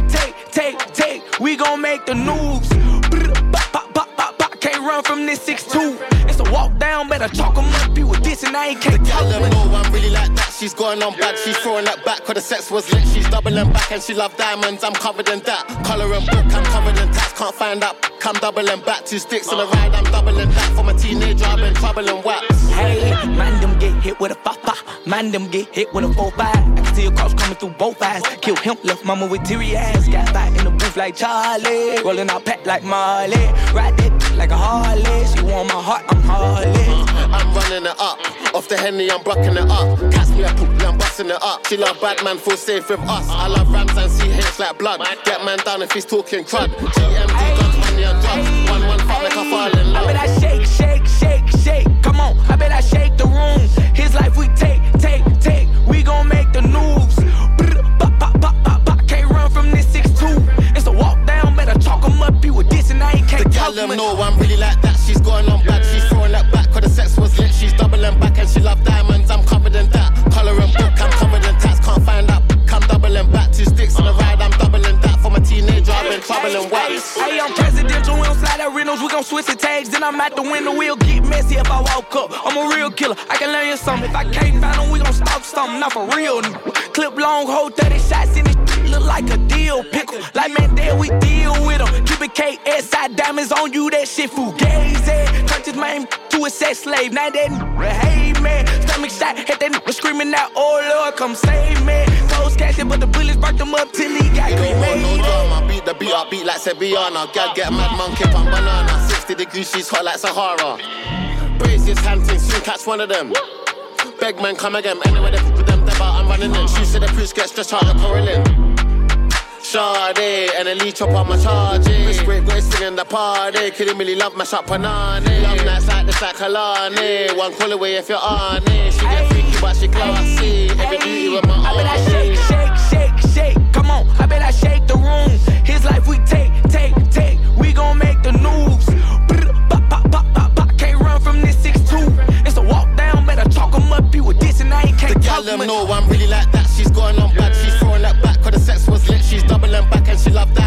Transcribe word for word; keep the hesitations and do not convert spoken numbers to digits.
take, take, take, we gon' make the news. Bop, bop, bop, bop, can't run from this six two. It's a walk down, better chalk 'em up. You with this and I ain't can't talk with. The girl I'm really like that. She's going on bad. She's throwing that back. Cause the sex was lit. She's doubling back and she love diamonds. I'm covered in that. Colour and book, I'm covered in tats. Can't find that. I'm doubling back. Two sticks on the ride. I'm doubling that. For my teenager, I've been troubling wax. Hey, man, them get hit with a fa-fa. Man, them get hit with a four five. I can see a cross coming through both eyes. Kill him, left mama with teary eyes. Got back in the booth like Charlie. Rolling out pet like Marley. Ride that like a Harley. She want my heart, I'm Harley. Uh, I'm running it up. Off the Henny, I'm bucking it up. Catch me a poop, I'm busting it up. She love bad man, feel safe with us. I love rams and C H like blood. Get man down if he's talking crud. G M D, guns, money and drugs. One, one, fuck like I fall in love. I bet I shake, shake, shake, shake. Come on, I bet I shake the room. His life we take, take, take. We gon' make the news. Bop, bop, bop, bop, bop. Can't run from this six two. It's a walk down, better chalk 'em up. You with this and I ain't can't the talk them know I'm really like that. She's going on bad. She's throwing that back. Cause the sex was lit. She's doubling back and she love diamonds. I'm covered in that. Colour and book, I'm covered in tats. Can't find that. I'm doubling back. Two sticks on the ride. I'm doubling that. For my teenager, I've been troubling wax. Hey, I'm presidential. We don't slide at Reynolds. We gon' switch the tags. Then I'm at the window. We'll get messy if I walk up. I'm a real killer. I can learn you something. If I can't find them, we gon' stalk something. Not for real. Clip long, hold thirty shots in this. Look like a deal pickle. Like Mandela, we deal with them. Keep it K S I diamonds on you. That shit fugazi. Touch his man to a sex slave. Now that hey man. Stomach shot. Hit that nigga screaming out. Oh Lord, come save me. Toes catching, but the bullets burnt him up till he got cremated. No drama. Beat the beat up, beat like Sevillana. Gal get a mad monkey on banana. sixty degrees, she's hot like Sahara. Brace his hunting, soon catch one of them. Beg man, come again. Anyway, they put them, they're I'm running in. She said the priest gets stretched out the correlin. Sade, and a lead chop on my charge. Chris Break, go singing the party. Kidding really love my shop panani. Love nights like this like Kalani. One call away if you're on it. She get freaky, but she classy. Every beauty with my own. I bet I shake, shake, shake, shake. Come on, I bet I shake the room. His life we take, take, take. We gon' make the news. Bop, bop, bop, bop, bop. Can't run from this six two. It's a walk down, better chalk 'em up. You with this and I ain't can't the talk them know I'm really like that. She's going on bad. She's throwing that back. Cause the sex was lit. She's doubling back and she love that.